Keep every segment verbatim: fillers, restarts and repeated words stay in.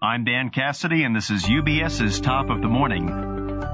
I'm Dan Cassidy, and this is U B S's Top of the Morning.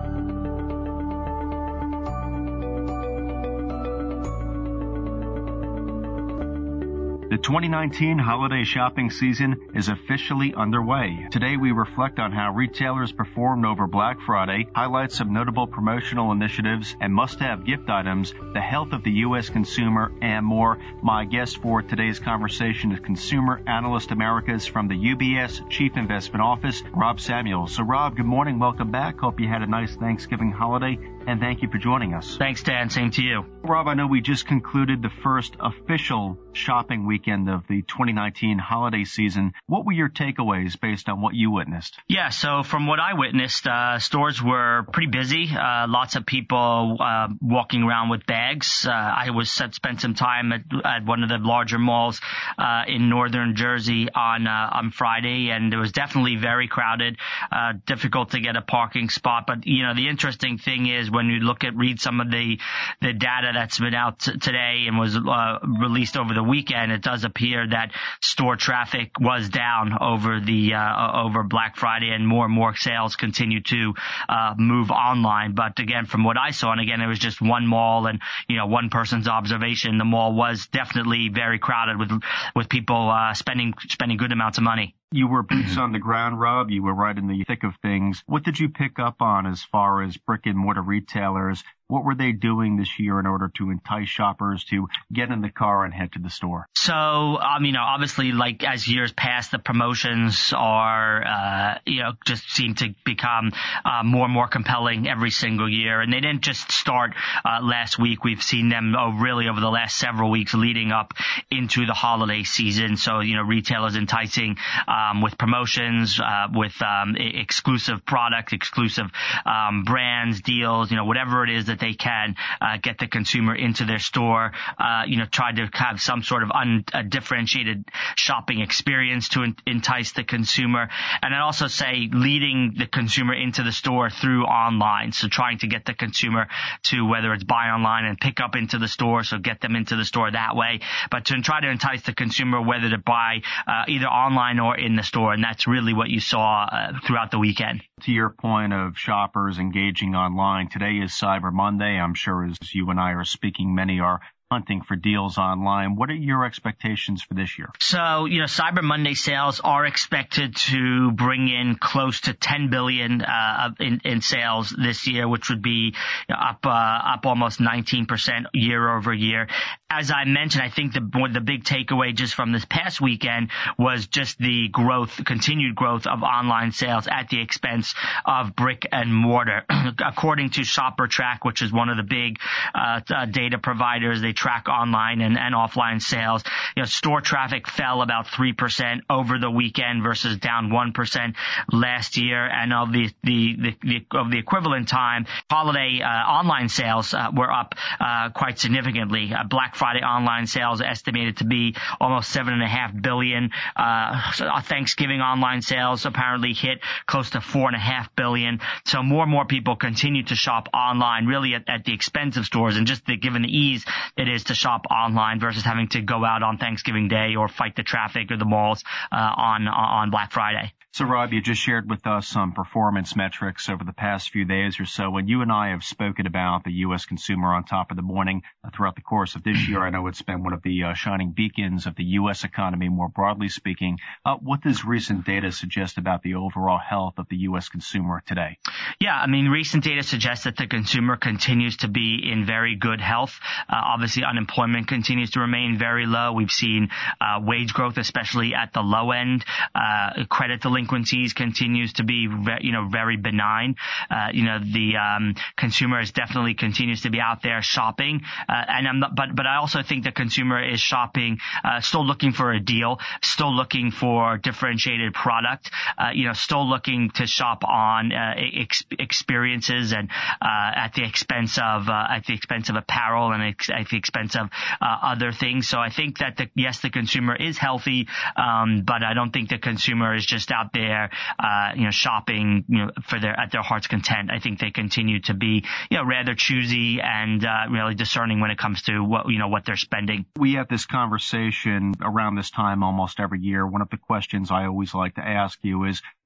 The twenty nineteen holiday shopping season is officially underway. Today we reflect on how retailers performed over Black Friday, highlight some notable promotional initiatives and must-have gift items, the health of the U S consumer, and more. My guest for today's conversation is Consumer Analyst Americas from the U B S Chief Investment Office, Rob Samuel. So Rob, good morning. Welcome back. Hope you had a nice Thanksgiving holiday, and thank you for joining us. Thanks, Dan. Same to you. Rob, I know we just concluded the first official shopping weekend of the twenty nineteen holiday season. What were your takeaways based on what you witnessed? Yeah, so from what I witnessed, uh, stores were pretty busy. Uh, lots of people uh, walking around with bags. Uh, I was spent some time at, at one of the larger malls uh, in northern Jersey on uh, on Friday, and it was definitely very crowded. Uh, difficult to get a parking spot, but you know the interesting thing is when you look at read some of the the data that's been out t- today and was uh, released over the weekend, it does appear that store traffic was down over the uh, over Black Friday, and more and more sales continue to uh, move online. But again, from what I saw, and again, it was just one mall and you know one person's observation, the mall was definitely very crowded with with people uh, spending spending good amounts of money. You were boots on the ground, Rob. You were right in the thick of things. What did you pick up on as far as brick and mortar retailers? What were they doing this year in order to entice shoppers to get in the car and head to the store? So, um, you know, obviously, like as years pass, the promotions are, uh, you know, just seem to become uh, more and more compelling every single year. And they didn't just start uh, last week. We've seen them oh, really over the last several weeks leading up into the holiday season. So, you know, retailers enticing um, with promotions, uh, with um, exclusive products, exclusive um, brands, deals, you know, whatever it is that they can uh, get the consumer into their store, uh, you know, try to have some sort of undifferentiated shopping experience to en- entice the consumer. And I'd also say leading the consumer into the store through online. So trying to get the consumer to whether it's buy online and pick up into the store, so get them into the store that way, but to try to entice the consumer whether to buy uh, either online or in the store. And that's really what you saw uh, throughout the weekend. To your point of shoppers engaging online, today is Cyber Monday. I'm sure as you and I are speaking, many are hunting for deals online. What are your expectations for this year? So, you know, Cyber Monday sales are expected to bring in close to ten billion dollars uh, in, in sales this year, which would be up uh, up almost nineteen percent year over year. As I mentioned, I think the the big takeaway just from this past weekend was just the growth, continued growth of online sales at the expense of brick and mortar. According to ShopperTrack, which is one of the big uh, uh, data providers, they track online and, and offline sales. You know, store traffic fell about three percent over the weekend versus down one percent last year. And of the, the, the, the of the equivalent time, holiday uh, online sales uh, were up uh, quite significantly. Uh, Black Friday online sales estimated to be almost seven and a half billion. Uh, so Thanksgiving online sales apparently hit close to four and a half billion. So more and more people continue to shop online, really at, at the expense of stores, and just the, given the ease it is to shop online versus having to go out on Thanksgiving Day or fight the traffic or the malls uh, on on Black Friday. So, Rob, you just shared with us some performance metrics over the past few days or so, and you and I have spoken about the U S consumer on Top of the Morning uh, throughout the course of this year. I know it's been one of the uh, shining beacons of the U S economy, more broadly speaking. Uh, what does recent data suggest about the overall health of the U S consumer today? Yeah, I mean, recent data suggests that the consumer continues to be in very good health. Uh, obviously, unemployment continues to remain very low. We've seen uh, wage growth, especially at the low end. Uh, credit delinquencies continues to be, ve- you know, very benign. Uh, you know, the um, consumer is definitely continues to be out there shopping. Uh, and I'm not, but but I also think the consumer is shopping, uh, still looking for a deal, still looking for differentiated product. Uh, you know, still looking to shop on uh, ex- experiences and uh, at the expense of uh, at the expense of apparel and ex- at the expense of uh, other things. So I think that the, yes, the consumer is healthy, um, but I don't think the consumer is just out there, uh, you know, shopping, you know, for their at their heart's content. I think they continue to be, you know, rather choosy and uh, really discerning when it comes to what you know what they're spending. We have this conversation around this time almost every year. One of the questions I always like to ask you is,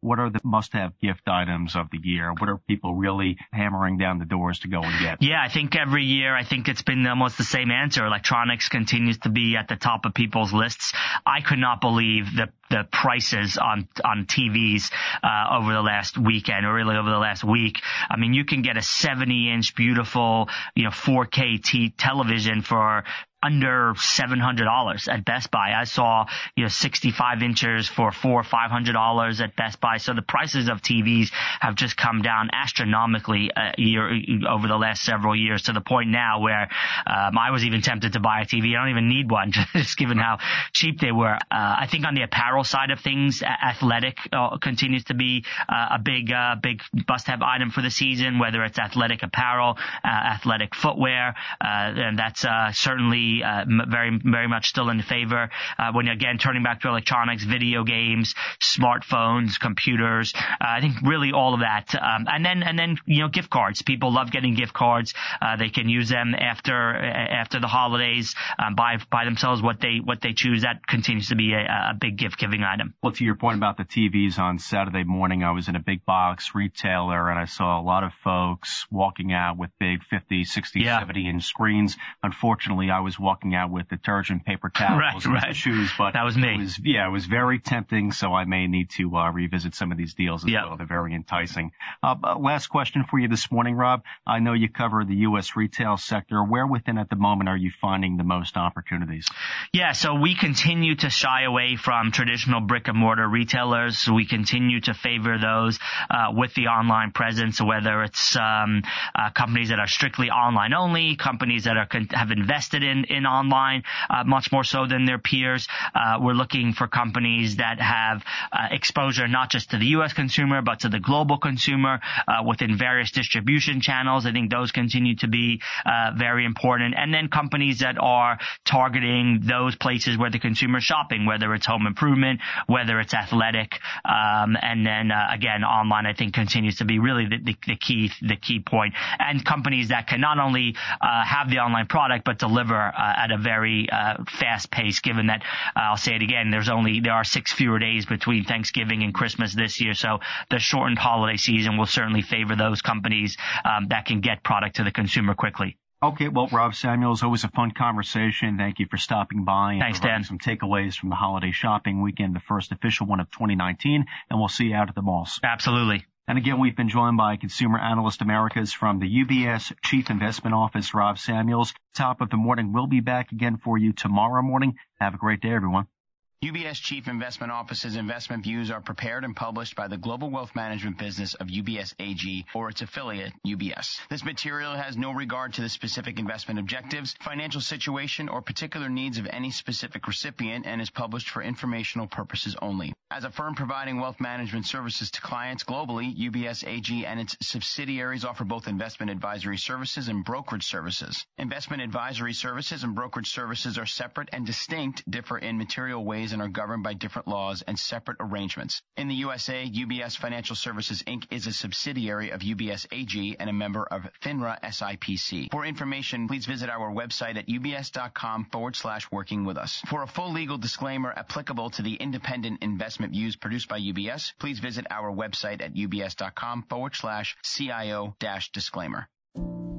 what are the must-have gift items of the year? What are people really hammering down the doors to go and get? Yeah, I think every year, I think it's been almost the same answer. Electronics continues to be at the top of people's lists. I could not believe the the prices on on T Vs uh, over the last weekend, or really over the last week. I mean, you can get a seventy inch beautiful, you know, four K t- television for under seven hundred dollars at Best Buy. I saw, you know, sixty-five inches for four or five hundred dollars at Best Buy. So the prices of T Vs have just come down astronomically uh, year, over the last several years, to the point now where um, I was even tempted to buy a T V. I don't even need one, just given how cheap they were. Uh, I think on the apparel side of things, athletic uh, continues to be uh, a big, uh, big must-have item for the season, whether it's athletic apparel, uh, athletic footwear, uh, and that's uh, certainly Uh, very, very much still in favor. Uh, when again, turning back to electronics, video games, smartphones, computers, uh, I think really all of that. Um, and then, and then, you know, gift cards. People love getting gift cards. Uh, they can use them after, after the holidays, um, buy, buy themselves what they, what they choose. That continues to be a, a big gift giving item. Well, to your point about the T Vs, on Saturday morning, I was in a big box retailer and I saw a lot of folks walking out with big fifty, sixty, yeah. seventy inch screens. Unfortunately, I was walking out with detergent, paper towels, right, right. shoes, but that was me. It was, yeah, it was very tempting, so I may need to uh, revisit some of these deals as yep. well. They're very enticing. Uh, last question for you this morning, Rob. I know you cover the U S retail sector. Where within at the moment are you finding the most opportunities? Yeah, so we continue to shy away from traditional brick and mortar retailers. So we continue to favor those uh, with the online presence, whether it's um, uh, companies that are strictly online only, companies that are have invested in in online, uh, much more so than their peers. Uh, we're looking for companies that have uh, exposure not just to the U S consumer, but to the global consumer uh, within various distribution channels. I think those continue to be uh, very important. And then companies that are targeting those places where the consumer is shopping, whether it's home improvement, whether it's athletic. Um, and then, uh, again, online, I think, continues to be really the, the, the key the key point. And companies that can not only uh, have the online product, but deliver uh, at a very uh, fast pace, given that, uh, I'll say it again, there's only, there are six fewer days between Thanksgiving and Christmas this year. So the shortened holiday season will certainly favor those companies um, that can get product to the consumer quickly. Okay, well, Rob Samuels, always a fun conversation. Thank you for stopping by and Thanks, providing Dan. some takeaways from the holiday shopping weekend, the first official one of twenty nineteen, and we'll see you out at the malls. Absolutely. And again, we've been joined by Consumer Analyst Americas from the U B S Chief Investment Office, Rob Samuels. Top of the morning. We'll be back again for you tomorrow morning. Have a great day, everyone. U B S Chief Investment Office's investment views are prepared and published by the global wealth management business of U B S A G or its affiliate, U B S. This material has no regard to the specific investment objectives, financial situation, or particular needs of any specific recipient and is published for informational purposes only. As a firm providing wealth management services to clients globally, U B S A G and its subsidiaries offer both investment advisory services and brokerage services. Investment advisory services and brokerage services are separate and distinct, differ in material ways, and are governed by different laws and separate arrangements. In the U S A, U B S Financial Services, Incorporated is a subsidiary of U B S A G and a member of FINRA S I P C. For information, please visit our website at ubs.com forward slash working with us. For a full legal disclaimer applicable to the independent investment views produced by U B S, please visit our website at ubs.com forward slash CIO dash disclaimer.